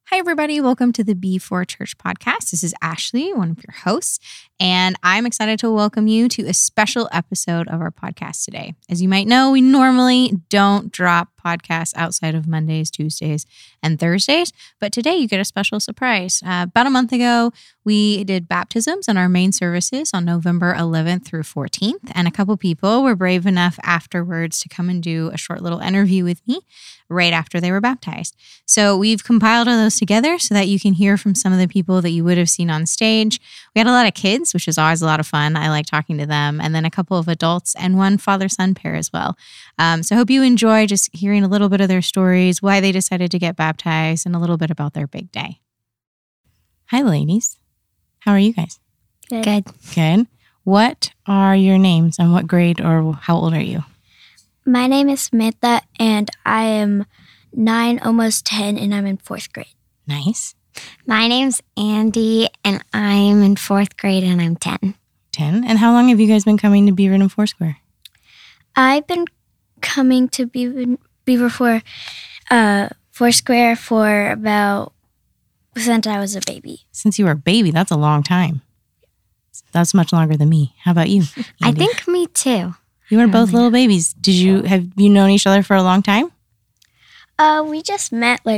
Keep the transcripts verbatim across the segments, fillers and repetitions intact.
Hi, everybody. Welcome to the B four Church podcast. This is Ashley, one of your hosts, and I'm excited to welcome you to a special episode of our podcast today. As you might know, we normally don't drop podcasts outside of Mondays, Tuesdays, and Thursdays, but today you get a special surprise. Uh, about a month ago, we did baptisms in our main services on November eleventh through fourteenth, and a couple people were brave enough afterwards to come and do a short little interview with me right after they were baptized. So we've compiled all those together so that you can hear from some of the people that you would have seen on stage. We had a lot of kids, which is always a lot of fun. I like talking to them. And then a couple of adults and one father-son pair as well. Um, so I hope you enjoy just hearing a little bit of their stories, why they decided to get baptized, and a little bit about their big day. Hi, ladies. How are you guys? Good. Good. Good. What are your names and what grade or how old are you? My name is Samantha, and I am nine, almost ten, and I'm in fourth grade. Nice. My name's Andy, and I'm in fourth grade, and I'm ten. ten. And how long have you guys been coming to Beaver and Foursquare? I've been coming to Beaver, Beaver for uh, Foursquare for about since I was a baby. Since you were a baby, that's a long time. That's much longer than me. How about you, Andy? I think me too. You were both little babies. Did you have you known each other for a long time? Uh, we just met like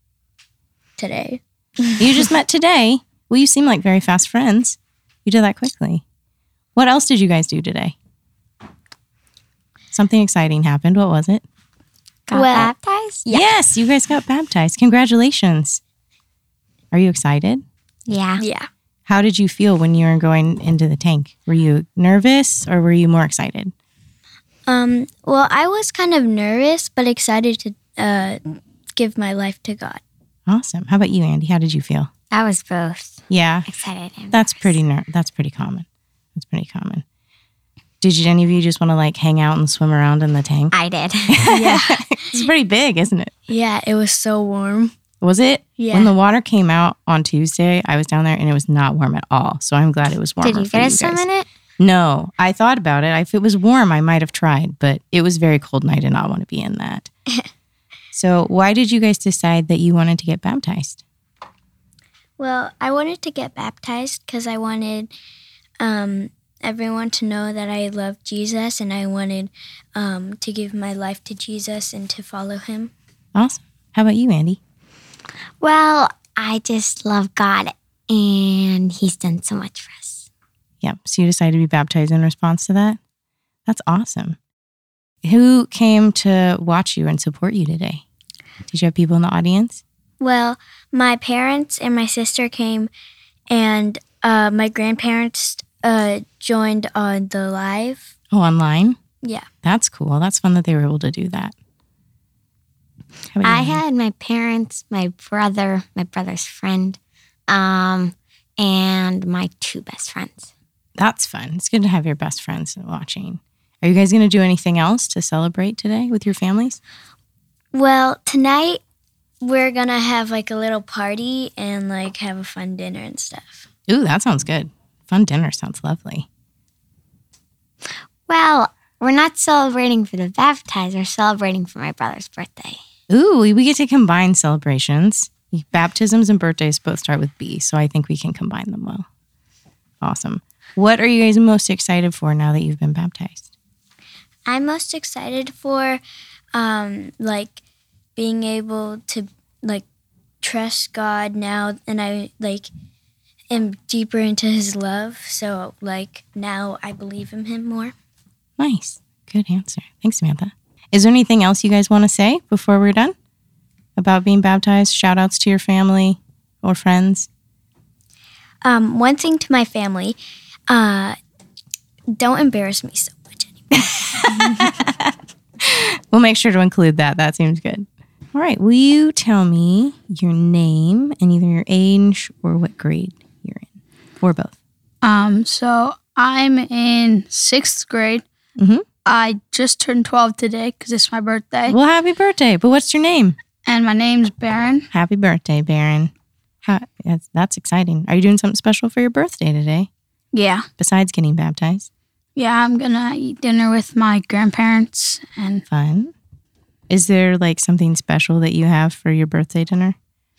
today. You just met today. Well, you seem like very fast friends. You did that quickly. What else did you guys do today? Something exciting happened. What was it? Got Well, baptized? Yeah. Yes, you guys got baptized. Congratulations. Are you excited? Yeah. Yeah. How did you feel when you were going into the tank? Were you nervous or were you more excited? Um. Well, I was kind of nervous, but excited to uh give my life to God. Awesome. How about you, Andy? How did you feel? I was both Yeah, excited and that's nervous. pretty ner- That's pretty common. That's pretty common. Did you, any of you just want to like hang out and swim around in the tank? I did. Yeah. It's pretty big, isn't it? Yeah. It was so warm. Was it? Yeah. When the water came out on Tuesday, I was down there and it was not warm at all. So I'm glad it was warmer. Did you for get a guys. swim in it? No, I thought about it. If it was warm, I might have tried, but it was very cold and I did not want to be in that. So why did you guys decide that you wanted to get baptized? Well, I wanted to get baptized because I wanted um, everyone to know that I love Jesus, and I wanted um, to give my life to Jesus and to follow him. Awesome. How about you, Andy? Well, I just love God, and he's done so much for us. Yep. So you decided to be baptized in response to that? That's awesome. Who came to watch you and support you today? Did you have people in the audience? Well, my parents and my sister came, and uh, my grandparents uh, joined on the live. Oh, online? Yeah. That's cool. That's fun that they were able to do that. How about you, I Andy? had my parents, my brother, my brother's friend, um, and my two best friends. That's fun. It's good to have your best friends watching. Are you guys going to do anything else to celebrate today with your families? Well, tonight we're going to have like a little party and like have a fun dinner and stuff. Ooh, that sounds good. Fun dinner sounds lovely. Well, we're not celebrating for the baptized. We're celebrating for my brother's birthday. Ooh, we we get to combine celebrations. Baptisms and birthdays both start with B, so I think we can combine them well. Awesome. What are you guys most excited for now that you've been baptized? I'm most excited for um, like being able to like trust God now, and I like am deeper into his love. So like now I believe in him more. Nice. Good answer. Thanks, Samantha. Is there anything else you guys want to say before we're done about being baptized? Shout outs to your family or friends? Um, one thing to my family, uh, don't embarrass me so much anymore. We'll make sure to include that. That seems good. All right. Will you tell me your name and either your age or what grade you're in? Or both. Um, so I'm in sixth grade. Mhm. I just turned twelve today because it's my birthday. Well, happy birthday. But what's your name? And my name's Baron. Happy birthday, Baron. How, that's, that's exciting. Are you doing something special for your birthday today Yeah. besides getting baptized? Yeah, I'm going to eat dinner with my grandparents. And Fun. Is there like something special that you have for your birthday dinner?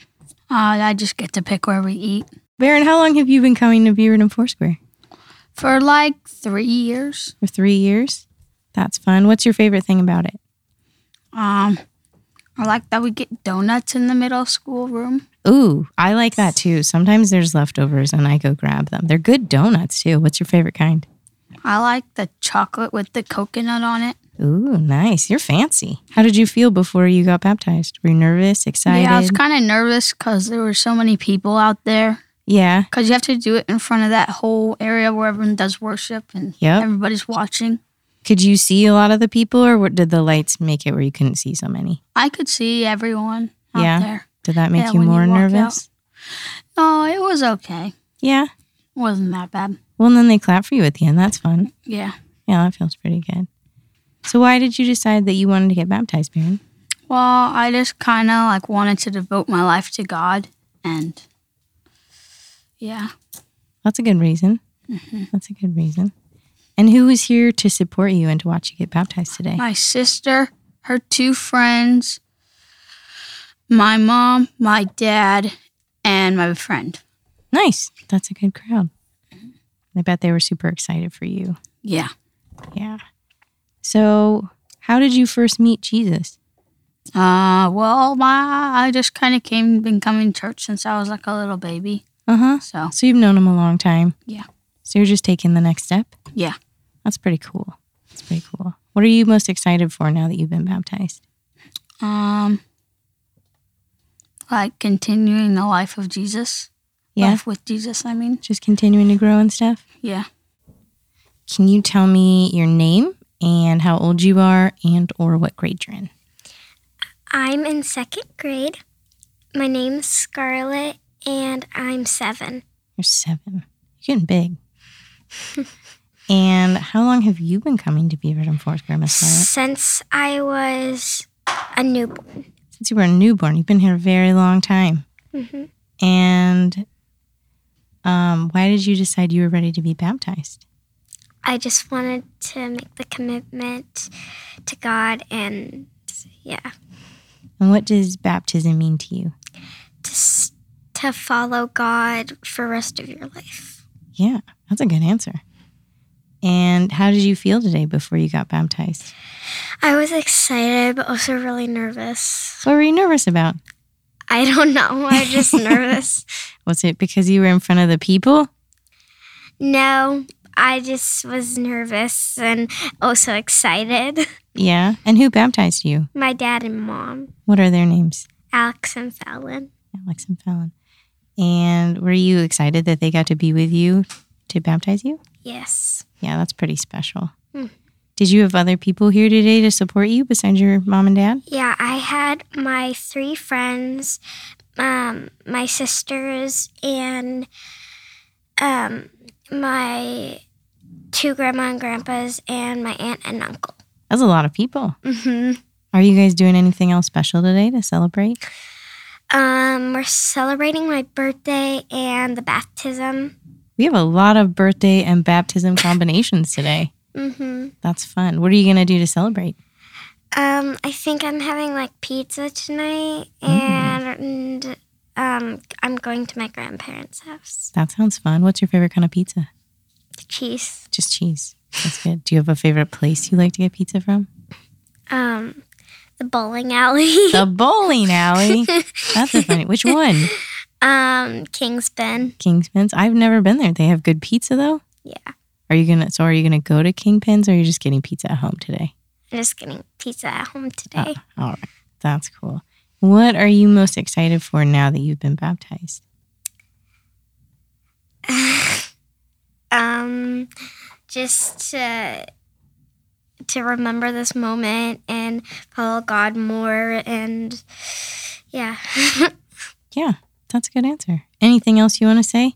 Uh, I just get to pick where we eat. Baron, how long have you been coming to Beaverton Foursquare? For like three years. For three years? That's fun. What's your favorite thing about it? Um, I like that we get donuts in the middle school room. Ooh, I like that too. Sometimes there's leftovers and I go grab them. They're good donuts too. What's your favorite kind? I like the chocolate with the coconut on it. Ooh, nice. You're fancy. How did you feel before you got baptized? Were you nervous, excited? Yeah, I was kind of nervous because there were so many people out there. Yeah. Because you have to do it in front of that whole area where everyone does worship and Yep. everybody's watching. Could you see a lot of the people, or what, did the lights make it where you couldn't see so many? I could see everyone out Yeah? there. Did that make Yeah, you when you more walk nervous? No, it was okay. Yeah. It wasn't that bad. Well, and then they clap for you at the end. That's fun. Yeah. Yeah, that feels pretty good. So why did you decide that you wanted to get baptized, Baron? Well, I just kind of like wanted to devote my life to God, and yeah. That's a good reason. Mm-hmm. That's a good reason. And who was here to support you and to watch you get baptized today? My sister, her two friends, my mom, my dad, and my friend. Nice. That's a good crowd. I bet they were super excited for you. Yeah. Yeah. So how did you first meet Jesus? Uh, well, my I just kind of came, been coming to church since I was like a little baby. Uh-huh. So, So you've known him a long time. yeah. So you're just taking the next step? Yeah. That's pretty cool. That's pretty cool. What are you most excited for now that you've been baptized? Um, like continuing the life of Jesus. Yeah? Life with Jesus, I mean. Just continuing to grow and stuff? Yeah. Can you tell me your name and how old you are and or what grade you're in? I'm in second grade. My name's Scarlett, and I'm seven. You're seven. You're getting big. And how long have you been coming to Beaverton Foursquare, Miss Scarlett? Since I was a newborn. Since you were a newborn. You've been here a very long time. hmm And um, why did you decide you were ready to be baptized? I just wanted to make the commitment to God, and yeah, And what does baptism mean to you? to, s- to follow God for the rest of your life. Yeah, that's a good answer. And how did you feel today before you got baptized? I was excited, but also really nervous. What were you nervous about? I don't know. I was just nervous. Was it because you were in front of the people? No, I just was nervous and also excited. Yeah. And who baptized you? My dad and mom, What are their names? Alex and Fallon. Alex and Fallon. And were you excited that they got to be with you to baptize you? Yes. Yeah, that's pretty special. Hmm. Did you have other people here today to support you besides your mom and dad? Yeah, I had my three friends, um, my sisters, and um, my two grandma and grandpas, and my aunt and uncle. That's a lot of people. hmm Are you guys doing anything else special today to celebrate? Um, we're celebrating my birthday and the baptism. We have a lot of birthday and baptism combinations today. hmm That's fun. What are you going to do to celebrate? Um, I think I'm having like pizza tonight, and um, I'm going to my grandparents' house. That sounds fun. What's your favorite kind of pizza? Cheese. Just cheese. That's good. Do you have a favorite place you like to get pizza from? Um, the bowling alley. The bowling alley. That's a funny. Which one? um, King's Bend. Kingpins. I've never been there. They have good pizza though. Yeah, Are you gonna? So are you gonna go to Kingpins, or are you just getting pizza at home today? I'm just getting pizza at home today. Oh, all right. That's cool. What are you most excited for now that you've been baptized? um, just to to remember this moment and follow God more, and yeah. Yeah, that's a good answer. Anything else you want to say?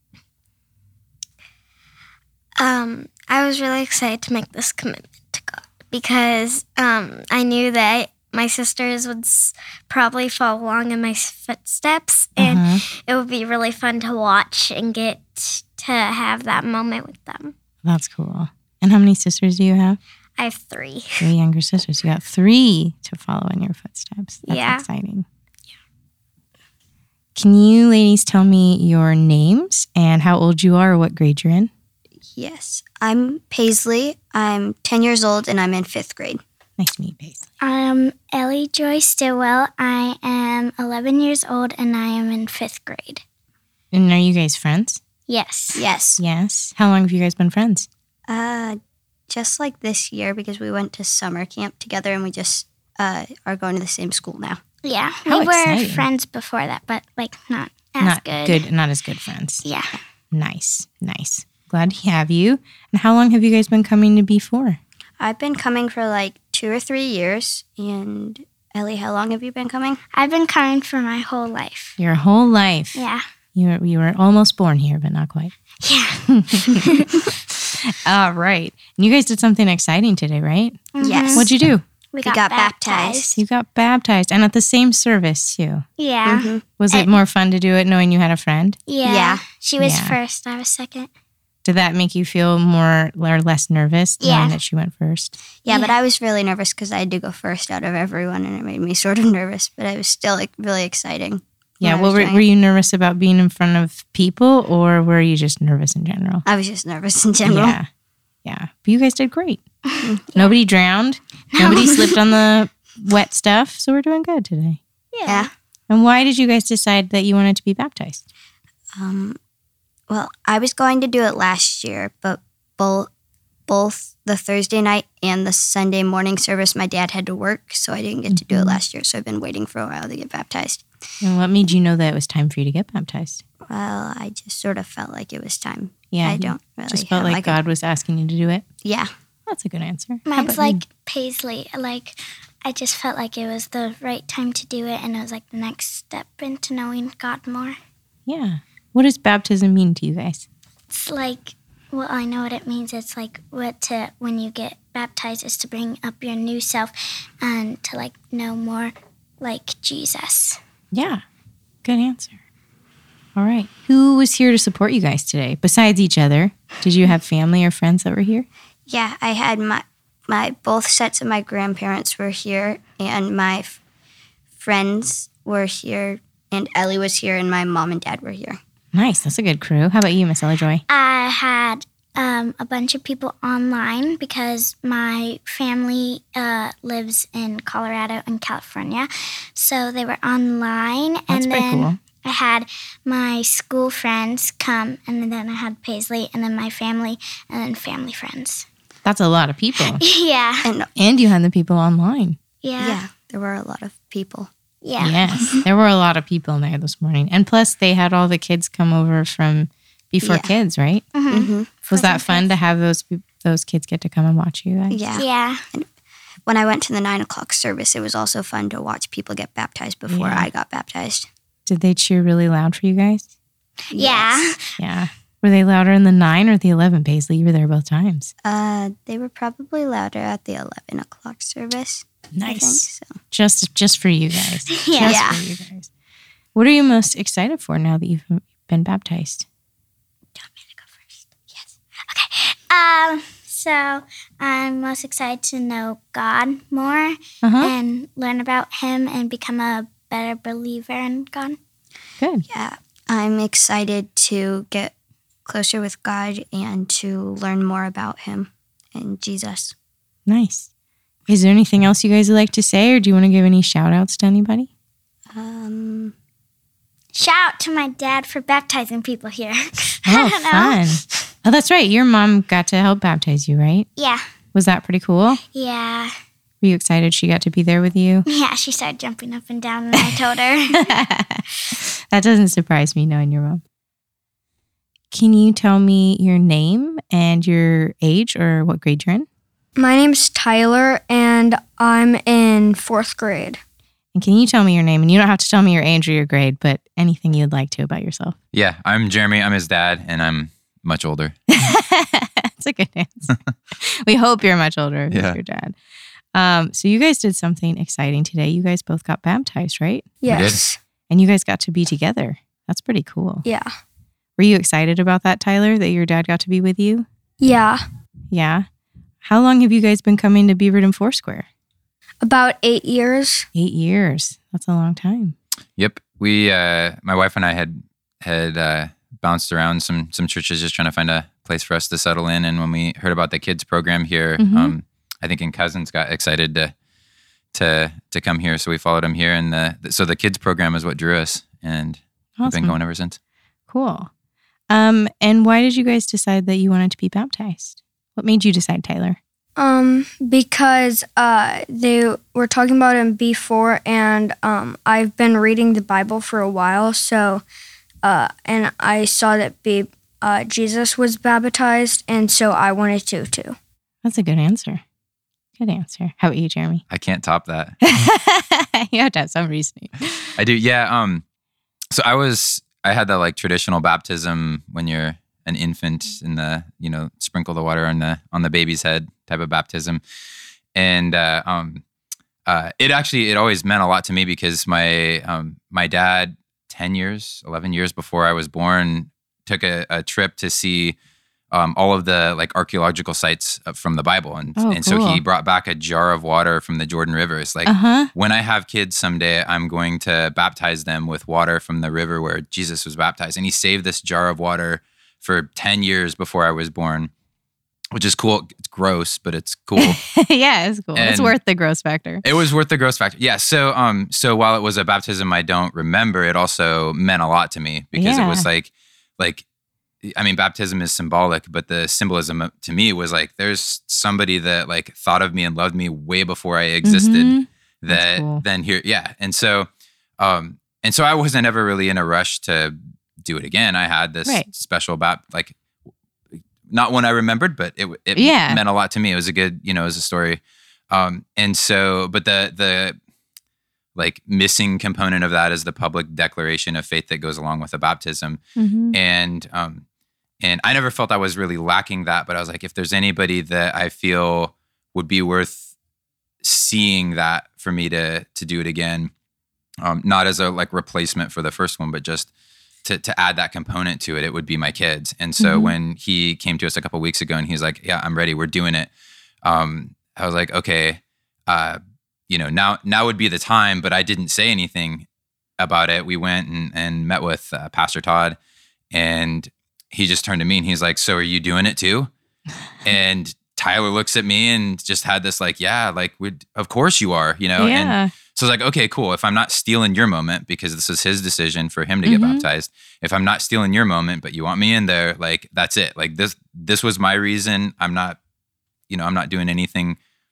um, I was really excited to make this commitment to God because um, I knew that my sisters would s- probably follow along in my footsteps, and Uh-huh. it would be really fun to watch and get to have that moment with them. That's cool. And how many sisters do you have? I have three. Three younger sisters. You got three to follow in your footsteps. That's Yeah. exciting. Can you ladies tell me your names and how old you are or what grade you're in? Yes. I'm Paisley. I'm ten years old and I'm in fifth grade. Nice to meet you, Paisley. I'm Ellie Joy Stillwell. I am eleven years old and I am in fifth grade. And are you guys friends? Yes. Yes. Yes. How long have you guys been friends? Uh, just like this year because we went to summer camp together and we just uh, are going to the same school now. Yeah. How we were exciting. friends before that, but like not as not good. Not as good friends. Yeah. Nice. Nice. Glad to have you. And how long have you guys been coming to B for? I've been coming for like two or three years. And Ellie, how long have you been coming? I've been coming for my whole life. Your whole life. Yeah. You were, you were almost born here, but not quite. Yeah. All right. And you guys did something exciting today, right? Yes. What'd you do? We got got, baptized. baptized. You got baptized and at the same service too. Yeah. Mhm. Was it more fun to do it knowing you had a friend? Yeah. Yeah. She was Yeah. first. I was second. Did that make you feel more or less nervous Yeah. knowing that she went first? Yeah, Yeah. but I was really nervous because I had to go first out of everyone and it made me sort of nervous, but it was still like really exciting. Yeah. when I Well, was were, doing were it. you nervous about being in front of people or were you just nervous in general? I was just nervous in general. Yeah. Yeah. But you guys did great. Nobody drowned. Nobody slipped on the wet stuff. So we're doing good today. Yeah. And why did you guys decide that you wanted to be baptized? Um, well, I was going to do it last year, but both both the Thursday night and the Sunday morning service, my dad had to work, so I didn't get to do it last year. So I've been waiting for a while to get baptized. And what made you know that it was time for you to get baptized? Well, I just sort of felt like it was time. Yeah. I you don't really Just felt have like a- God was asking you to do it. yeah. That's a good answer. How Mine's about you? like Paisley. Like, I just felt like it was the right time to do it, and it was like the next step into knowing God more. Yeah. What does baptism mean to you guys? It's like, well, I know what it means. It's like what to when you get baptized is to bring up your new self and to like know more like Jesus. Yeah. Good answer. All right. Who was here to support you guys today besides each other? Did you have family or friends that were here? Yeah, I had my my both sets of my grandparents were here, and my f- friends were here, and Ellie was here, and my mom and dad were here. Nice. That's a good crew. How about you, Miss Ella Joy? I had um, a bunch of people online because my family uh, lives in Colorado and California. So they were online. That's and pretty then cool. I had my school friends come, and then I had Paisley, and then my family, and then family friends. That's a lot of people. Yeah. And And you had the people online. yeah, Yeah. there were a lot of people. Yeah. Yes. There were a lot of people in there this morning. And plus, they had all the kids come over from Before Yeah. Kids, right? Mhm. hmm Was that fun to have those those kids get to come and watch you guys? Yeah. Yeah. When I went to the nine o'clock service, it was also fun to watch people get baptized before Yeah. I got baptized. Did they cheer really loud for you guys? Yeah. Yes. Yeah. Were they louder in the nine or the eleven, Paisley? You were there both times. Uh, they were probably louder at the eleven o'clock service. I think Nice. so. Just just for you guys. Yeah. Just Yeah. for you guys. What are you most excited for now that you've been baptized? Do you want me to go first? Yes. Um, so I'm most excited to know God more Uh-huh. and learn about Him and become a better believer in God. Good. Yeah, I'm excited to get closer with God and to learn more about Him and Jesus. Nice. Is there anything else you guys would like to say, or do you want to give any shout outs to anybody? Um, Shout out to my dad for baptizing people here. Oh, I don't know. fun. Oh, that's right. Your mom got to help baptize you, right? Yeah, Was that pretty cool? yeah, Were you excited she got to be there with you? yeah. She started jumping up and down, and I told her. That doesn't surprise me knowing your mom. Can you tell me your name and your age or what grade you're in? My name's Tyler, and I'm in fourth grade. And can you tell me your name? And you don't have to tell me your age or your grade, but anything you'd like to about yourself. Yeah, I'm Jeremy. I'm his dad, and I'm much older. That's a good answer. We hope you're much older than Yeah. your dad. Um, so you guys did something exciting today. You guys both got baptized, right? Yes. And you guys got to be together. That's pretty cool. Yeah. Were you excited about that, Tyler, that your dad got to be with you? Yeah. Yeah. How long have you guys been coming to Beaverton Foursquare? About eight years. Eight years. That's a long time. Yep, we, uh, my wife and I had had uh, bounced around some some churches just trying to find a place for us to settle in. And when we heard about the kids program here, Mhm. um, I think in Cousins got excited to to to come here, so we followed him here. And the, so the kids program is what drew us, and we've Awesome. been going ever since. Cool. Um, and why did you guys decide that you wanted to be baptized? What made you decide, Tyler? Um, because uh, they were talking about it in B four, and um, I've been reading the Bible for a while. So, uh, and I saw that B, uh, Jesus was baptized, and so I wanted to too. That's a good answer. Good answer. How about you, Jeremy? I can't top that. You have to have some reasoning. I do. Yeah. Um, so I was, I had that like traditional baptism when you're an infant in the, you know, sprinkle the water on the, on the baby's head type of baptism. And, uh, um, uh, it actually, it always meant a lot to me because my, um, my dad, ten years, eleven years before I was born, took a, a trip to see, um, all of the like archaeological sites from the Bible. And, Oh, and so cool. he brought back a jar of water from the Jordan River. It's like, Uh-huh. when I have kids someday, I'm going to baptize them with water from the river where Jesus was baptized. And he saved this jar of water for ten years before I was born, which is cool. It's gross, but it's cool. Yeah, it's cool. It's And- worth the gross factor. It was worth the gross factor. Yeah. So, um, so while it was a baptism I don't remember, it also meant a lot to me because Yeah. it was like, like, I mean, baptism is symbolic, but the symbolism to me was like, there's somebody that like thought of me and loved me way before I existed. Mhm. That That's cool. then here, yeah. And so, um, and so I wasn't ever really in a rush to do it again. I had this Right. special bap, like, not one I remembered, but it it Yeah. meant a lot to me. It was a good, you know, it was a story. Um, and so, but the the like missing component of that is the public declaration of faith that goes along with the baptism. Mhm. And um, and I never felt I was really lacking that, but I was like, if there's anybody that I feel would be worth seeing that for me to to do it again, um, not as a like replacement for the first one, but just to to add that component to it, it would be my kids. And so Mhm. when he came to us a couple weeks ago and he's like, "Yeah, I'm ready. We're doing it." Um, I was like, "Okay, uh, you know, now now would be the time." But I didn't say anything about it. We went and, and met with uh, Pastor Todd, and he just turned to me and he's like, "So are you doing it too?" And Tyler looks at me and just had this like, "Yeah, like, we'd, of course you are," you know? And Yeah. so I was like, okay, cool. If I'm not stealing your moment, because this is his decision for him to get Mhm. baptized, if I'm not stealing your moment, but you want me in there, like, that's it. Like this, this was my reason. I'm not, you know, I'm not doing anything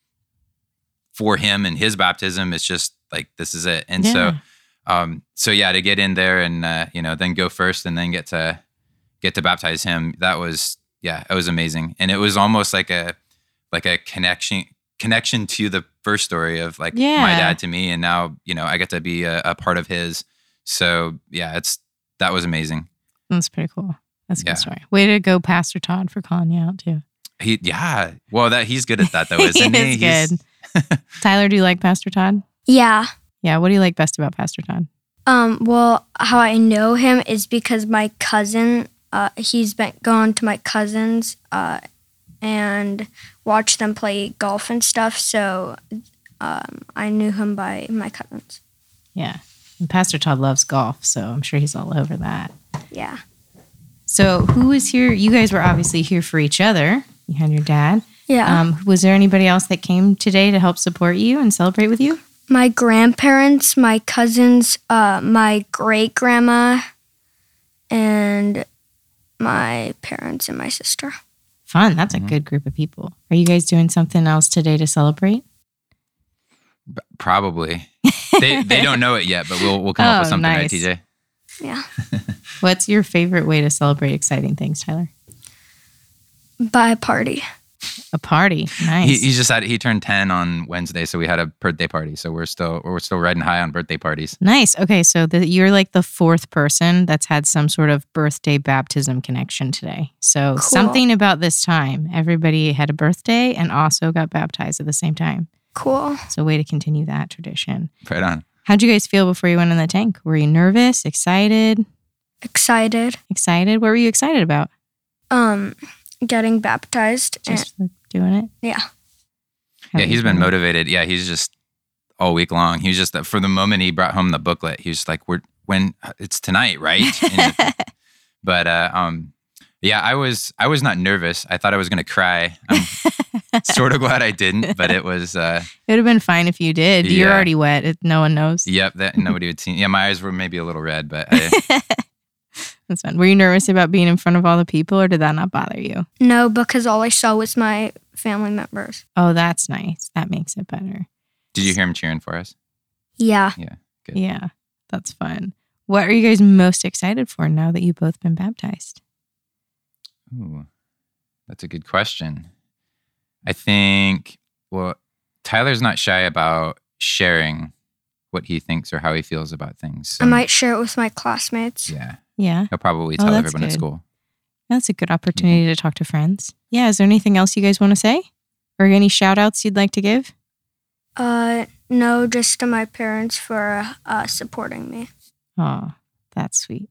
for him and his baptism. It's just like, this is it. And so, Yeah. um, so yeah, to get in there and, uh, you know, then go first and then get to, get to baptize him. That was, yeah, it was amazing. And it was almost like a, like a connection, connection to the first story of like Yeah. my dad to me. And now, you know, I get to be a, a part of his. So yeah, it's, that was amazing. That's pretty cool. That's a Yeah. good story. Way to go, Pastor Todd, for calling you out too. He, yeah. Well, that he's good at that though, isn't He he? is He's- good. Tyler, do you like Pastor Todd? Yeah. Yeah. What do you like best about Pastor Todd? Um, well, how I know him is because my cousin, uh, he's been gone to my cousins uh, and watched them play golf and stuff. So um, I knew him by my cousins. Yeah. And Pastor Todd loves golf, so I'm sure he's all over that. Yeah. So who was here? You guys were obviously here for each other. You had your dad. Yeah. Um, was there anybody else that came today to help support you and celebrate with you? My grandparents, my cousins, uh, my great grandma, and my parents and my sister. Fun. That's a good group of people. Are you guys doing something else today to celebrate? Probably. They they don't know it yet, but we'll we'll come up with Oh, something, right, nice. T J? Yeah. What's your favorite way to celebrate exciting things, Tyler? By a party. A party. Nice. He, he just had he turned ten on Wednesday, so we had a birthday party. So we're still we're still riding high on birthday parties. Nice. Okay, so the, you're like the fourth person that's had some sort of birthday baptism connection today. So Cool. something about this time, everybody had a birthday and also got baptized at the same time. Cool. So way to continue that tradition. Right on. How'd you guys feel before you went in the tank? Were you nervous, excited, Excited. excited? What were you excited about? Um, getting baptized. and- Just doing it? yeah. How Yeah, are he's you been feeling? motivated. Yeah, he's just all week long. He was just for the moment he brought home the booklet. He was like, "We're when it's tonight, right? And, but uh, um, yeah, I was I was not nervous. I thought I was going to cry. I'm sort of glad I didn't, but it was. Uh, it would have been fine if you did. You're yeah. already wet. It, no one knows. Yep, that nobody would see. Yeah, my eyes were maybe a little red, but I, that's fun. Were you nervous about being in front of all the people, or did that not bother you? No, because all I saw was my family members. Oh, that's nice. That makes it better. did you hear him cheering for us? Yeah. Yeah, good. Yeah, that's fun. What are you guys most excited for now that you've both been baptized? Ooh, that's a good question. I think, well, Tyler's not shy about sharing what he thinks or how he feels about things. So, I might share it with my classmates. Yeah, Yeah, he'll probably Oh, tell that's everyone at good. school. that's a good opportunity to talk to friends. Yeah, is there anything else you guys want to say? Or any shout outs you'd like to give? Uh, no, just to my parents for uh, supporting me. Oh, that's sweet.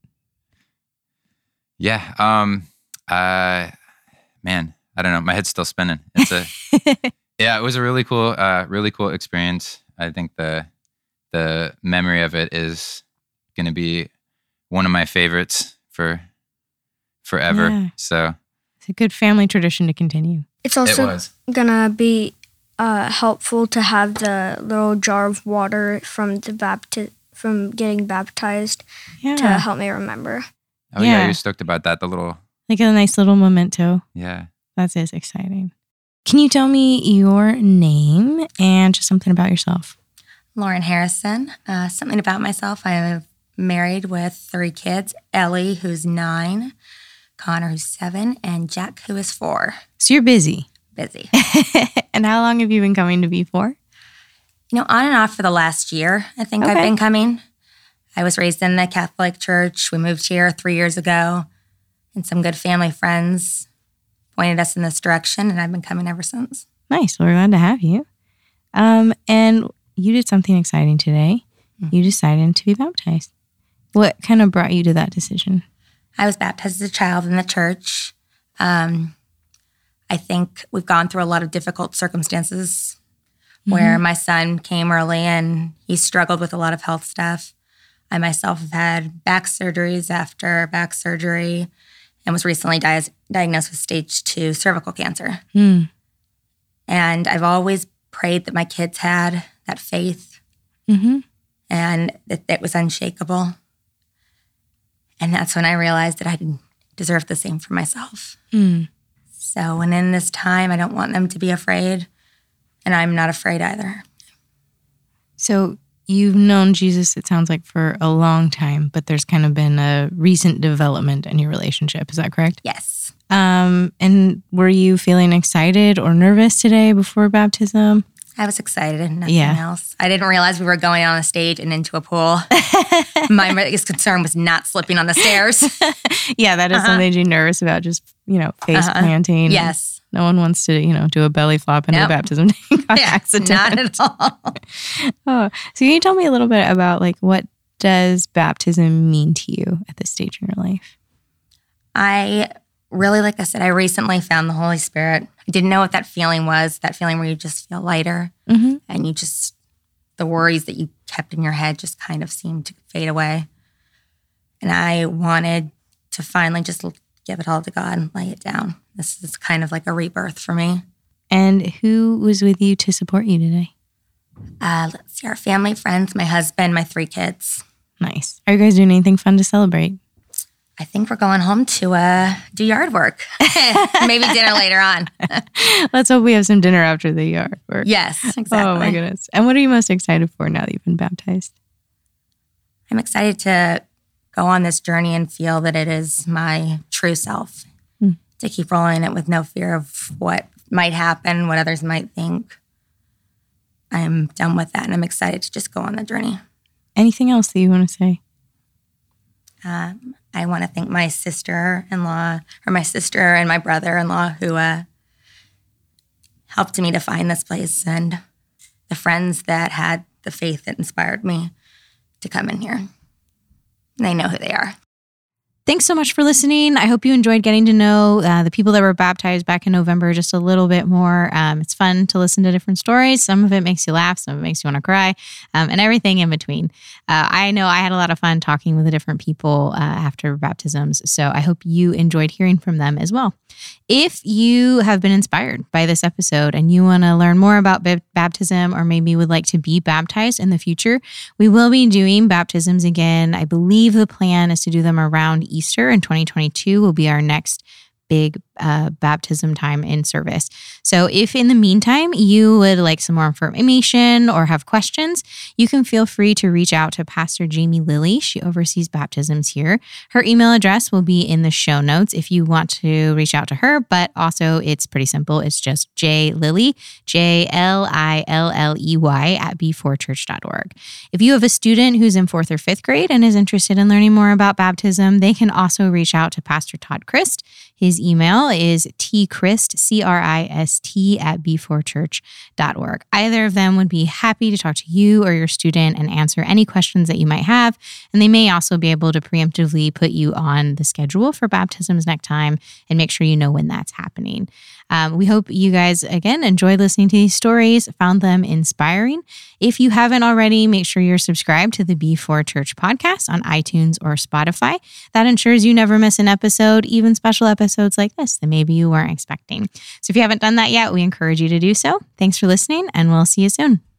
Yeah. Um. Uh. Man, I don't know. My head's still spinning. It's a. Yeah, it was a really cool, uh, really cool experience. I think the the memory of it is going to be one of my favorites for forever. Yeah. So It's a good family tradition to continue. It's it also was. gonna be uh, helpful to have the little jar of water from the bapti- from getting baptized Yeah. to help me remember. Oh yeah, Yeah. you're stoked about that. The little Like a nice little memento. yeah. That is exciting. Can you tell me your name and just something about yourself? Lauren Harrison. Uh, something about myself. I am married with three kids. Ellie, who's nine, Connor, who's seven, and Jack, who is four. So you're busy. Busy. And how long have you been coming to B four? You know, on and off for the last year, I think I've Okay. been coming. I was raised in the Catholic Church. We moved here three years ago, and some good family friends pointed us in this direction, and I've been coming ever since. Nice. Well, we're glad to have you. Um, and you did something exciting today. You decided to be baptized. What kind of brought you to that decision? I was baptized as a child in the church. Um, I think we've gone through a lot of difficult circumstances where my son came early and he struggled with a lot of health stuff. I myself have had back surgeries after back surgery and was recently di- diagnosed with stage two cervical cancer. Mm. And I've always prayed that my kids had that faith Mm-hmm. and that it was unshakable. And that's when I realized that I deserved the same for myself. Mm. So when in this time, I don't want them to be afraid, and I'm not afraid either. So you've known Jesus, it sounds like, for a long time, but there's kind of been a recent development in your relationship. Is that correct? Yes. Um, and were you feeling excited or nervous today before baptism? I was excited and nothing Yeah. else. I didn't realize we were going on a stage and into a pool. My biggest concern was not slipping on the stairs. Yeah, that is Uh-huh. something to be nervous about, just, you know, face Uh-huh. planting. Yes. No one wants to, you know, do a belly flop into Nope. the baptism tank on Yeah, accident. not at all. Oh, so can you tell me a little bit about, like, what does baptism mean to you at this stage in your life? I really, like I said, I recently found the Holy Spirit. I didn't know what that feeling was, that feeling where you just feel lighter Mm-hmm. and you just, the worries that you kept in your head just kind of seemed to fade away. And I wanted to finally just give it all to God and lay it down. This is kind of like a rebirth for me. And who was with you to support you today? Uh, let's see, our family, friends, my husband, my three kids. Nice. Are you guys doing anything fun to celebrate? I think we're going home to uh, do yard work. Maybe dinner later on. Let's hope we have some dinner after the yard work. Yes, exactly. Oh my goodness. And what are you most excited for now that you've been baptized? I'm excited to go on this journey and feel that it is my true self. Hmm. To keep rolling it with no fear of what might happen, what others might think. I'm done with that, and I'm excited to just go on the journey. Anything else that you want to say? Um, I want to thank my sister-in-law, or my sister and my brother-in-law who uh, helped me to find this place, and the friends that had the faith that inspired me to come in here. They know who they are. Thanks so much for listening. I hope you enjoyed getting to know uh, the people that were baptized back in November just a little bit more. Um, it's fun to listen to different stories. Some of it makes you laugh, some of it makes you want to cry, um, and everything in between. Uh, I know I had a lot of fun talking with the different people uh, after baptisms, so I hope you enjoyed hearing from them as well. If you have been inspired by this episode and you want to learn more about b- baptism or maybe would like to be baptized in the future, we will be doing baptisms again. I believe the plan is to do them around Easter in twenty twenty-two will be our next big uh, baptism time in service. So if in the meantime you would like some more information or have questions, you can feel free to reach out to Pastor Jamie Lilly. She oversees baptisms here. Her email address will be in the show notes if you want to reach out to her, but also it's pretty simple. It's just jlilly, J L I L L E Y at b four church dot org. If you have a student who's in fourth or fifth grade and is interested in learning more about baptism, they can also reach out to Pastor Todd Christ. His email is tchrist, C R I S T, at b four church dot org. Either of them would be happy to talk to you or your student and answer any questions that you might have. And they may also be able to preemptively put you on the schedule for baptisms next time and make sure you know when that's happening. Um, we hope you guys, again, enjoyed listening to these stories, found them inspiring. If you haven't already, make sure you're subscribed to the B four Church podcast on iTunes or Spotify. That ensures you never miss an episode, even special episodes like this that maybe you weren't expecting. So if you haven't done that yet, we encourage you to do so. Thanks for listening, and we'll see you soon.